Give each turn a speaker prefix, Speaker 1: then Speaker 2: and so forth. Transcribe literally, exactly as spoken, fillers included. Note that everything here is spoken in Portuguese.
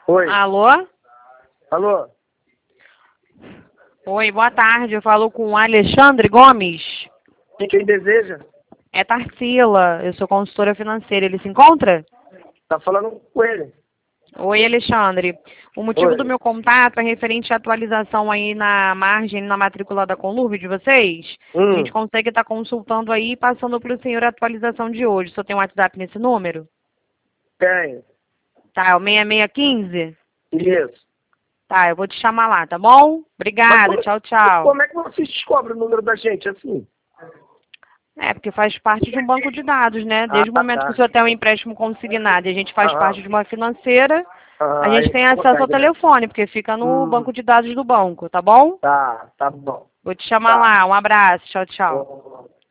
Speaker 1: Oi.
Speaker 2: Alô?
Speaker 1: Alô?
Speaker 2: Oi, boa tarde. Eu falo com o Alexandre Gomes.
Speaker 1: Quem, quem deseja?
Speaker 2: É Tarsila, eu sou consultora financeira. Ele se encontra?
Speaker 1: Tá falando com ele.
Speaker 2: Oi, Alexandre. O motivo
Speaker 1: Oi.
Speaker 2: do meu contato é referente à atualização aí na margem, na matrícula da Conluve de vocês.
Speaker 1: Hum.
Speaker 2: A gente consegue estar consultando aí e passando para o senhor a atualização de hoje. O senhor tem um WhatsApp nesse número?
Speaker 1: Tem.
Speaker 2: Tá, é o seis seis um cinco?
Speaker 1: Isso.
Speaker 2: Tá, eu vou te chamar lá, tá bom? Obrigada,
Speaker 1: como,
Speaker 2: tchau, tchau.
Speaker 1: Como é que vocês descobrem o número da gente assim?
Speaker 2: É, porque faz parte de um banco de dados, né? Desde o
Speaker 1: Ah,
Speaker 2: momento
Speaker 1: tá.
Speaker 2: que o senhor tem um empréstimo consignado e a gente faz
Speaker 1: Aham.
Speaker 2: parte de uma financeira,
Speaker 1: Ah,
Speaker 2: a gente
Speaker 1: aí
Speaker 2: tem acesso ao
Speaker 1: consegue, né?
Speaker 2: telefone, porque fica no
Speaker 1: Hum.
Speaker 2: banco de dados do banco, tá bom?
Speaker 1: Tá, tá bom.
Speaker 2: Vou te chamar
Speaker 1: Tá.
Speaker 2: lá. Um abraço. Tchau, tchau.
Speaker 1: Bom.